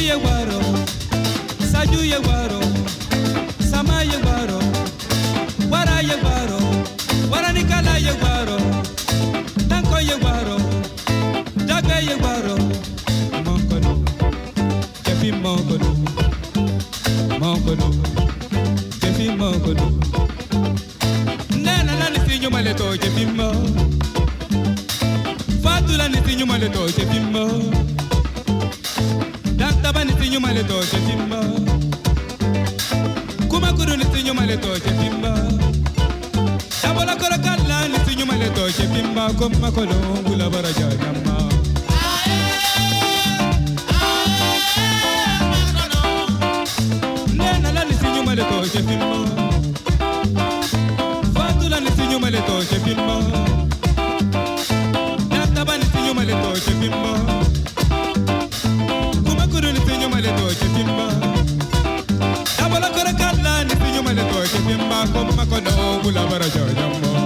ye waro, saju ye waro, sama ye waro, wara ye waro, wara nikala ye waro, tanko ye waro, dabe ye waro, monkono, kefi monkono, monkono, kefi monkono. Nana nani sinyo maleto kefi mo, fatula ni sinyo maleto kefi mo. Taba ni sinyo maleto chepimba Kuma kuru ni sinyo maleto chepimba Tabola korakala ni sinyo maleto chepimba Kuma kolongu la baraja nyama Nena la ni sinyo maleto chepimba Fatula ni sinyo maleto chepimba Taba ni sinyo maleto chepimba maleto chepimba Tabola korakala ni sinyo maleto chepimba Kuma kono gula baraja nyama